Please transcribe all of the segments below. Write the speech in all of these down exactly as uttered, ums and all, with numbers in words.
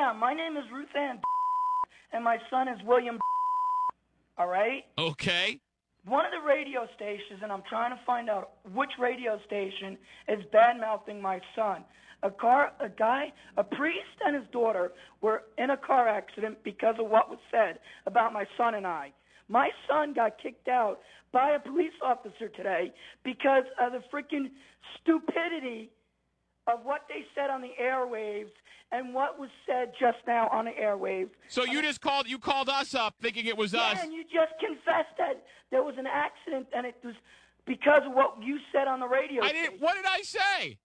Yeah, my name is Ruth Ann, and my son is William. All right? Okay. One of the radio stations, and I'm trying to find out which radio station is bad-mouthing my son. A car, a guy, a priest and his daughter were in a car accident because of what was said about my son and I. My son got kicked out by a police officer today because of the freaking stupidity of what they said on the airwaves and what was said just now on the airwaves. So you just called you called us up thinking it was yeah, us. and you just confessed that there was an accident and it was because of what you said on the radio. I didn't. What did I say?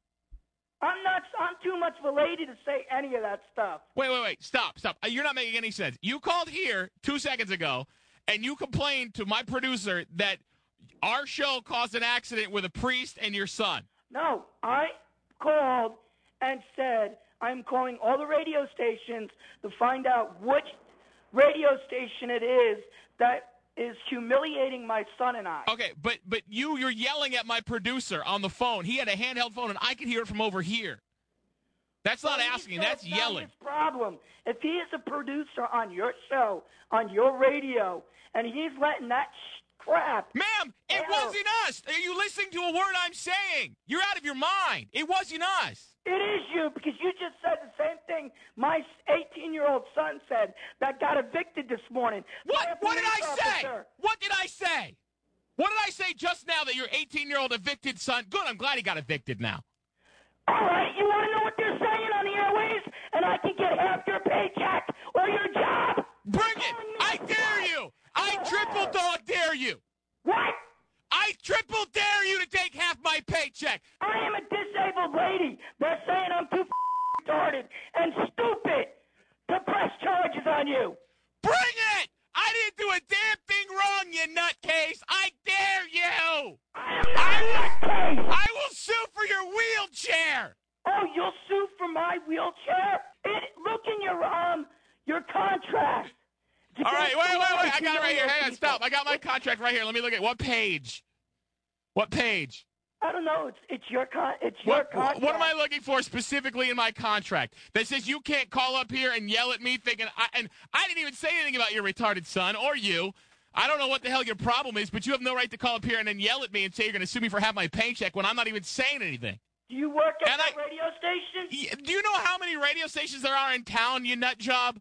I'm not. I'm too much of a lady to say any of that stuff. Wait, wait, wait. Stop, stop. You're not making any sense. You called here two seconds ago, and you complained to my producer that our show caused an accident with a priest and your son. No, I called and said I'm calling all the radio stations to find out which radio station it is that is humiliating my son and I. Okay, but but you, you're yelling at my producer on the phone. He had a handheld phone, and I could hear it from over here. That's not Well, asking. so That's it's not yelling. his problem. If he is a producer on your show, on your radio, and he's letting that sh- crap... Ma'am, it air- wasn't us. Are you listening to a word I'm saying? You're out of your mind. It wasn't us. It is you, because you just said the same thing my eighteen-year-old son said that got evicted this morning. What? by a What did I police say? officer. What did I say? What did I say just now that your eighteen-year-old evicted son? Good, I'm glad he got evicted now. All right, you want to know what they're saying on the airwaves? And I can get half your paycheck or your job? Bring it! I dare you! I triple dog dare you! What? I triple dare you to take half my paycheck! I am a disabled lady. They're saying I'm too f- retarded and stupid to press charges on you. Bring it! I didn't do a damn thing wrong, you nutcase! I dare you! I am not in that case. I will sue for your wheelchair! Oh, you'll sue for my wheelchair? It, look in your um your contract. It's All right, wait, wait, wait. I got it right here. Hang on, people. stop. I got my contract right here. Let me look at what page? What page? I don't know. It's it's your con. It's your What, contract. what am I looking for specifically in my contract that says you can't call up here and yell at me thinking I, and I didn't even say anything about your retarded son or you. I don't know what the hell your problem is, but you have no right to call up here and then yell at me and say you're going to sue me for half my paycheck when I'm not even saying anything. Do you work at And that I- radio station? Y- Do you know how many radio stations there are in town, you nut job?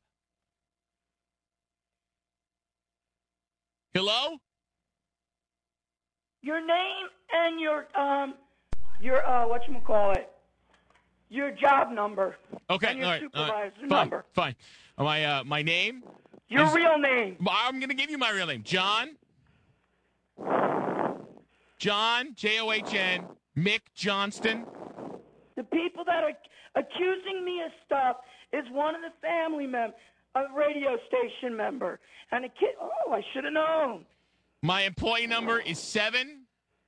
Hello? Your name and your um your uh whatchamacallit, your job number. Okay, And your all right, all right. supervisor Fine, number. fine. My uh, my name. Your is- real name. I'm going to give you my real name, John. John J O H N Mick Johnston. The people that are accusing me of stuff is one of the family mem a radio station member. And a kid, oh, I should have known. My employee number is seven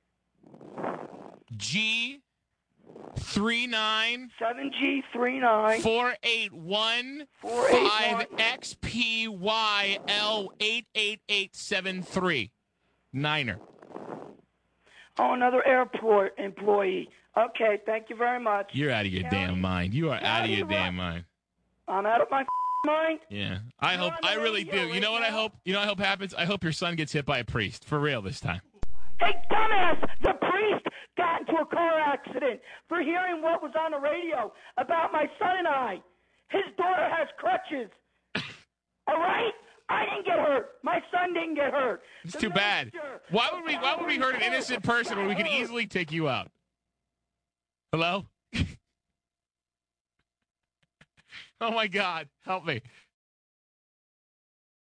G three nine seven G three nine four eight one four eight five one X P Y L eight eight eight seven three. Niner. Oh, another airport employee. Okay, thank you very much. You're out of your County- damn mind. You are out of County your Rock. damn mind. I'm out of my mind. Yeah. I You're hope, on the I really radio do. You know right what I now. hope? You know what I hope happens? I hope your son gets hit by a priest. For real this time. Hey, dumbass, the priest got into a car accident for hearing what was on the radio about my son and I. His daughter has crutches. All right? I didn't get hurt. My son didn't get hurt. It's The too bad. minister- Why would we why would we hurt an innocent person when we could easily take you out? Hello? Oh my God. Help me.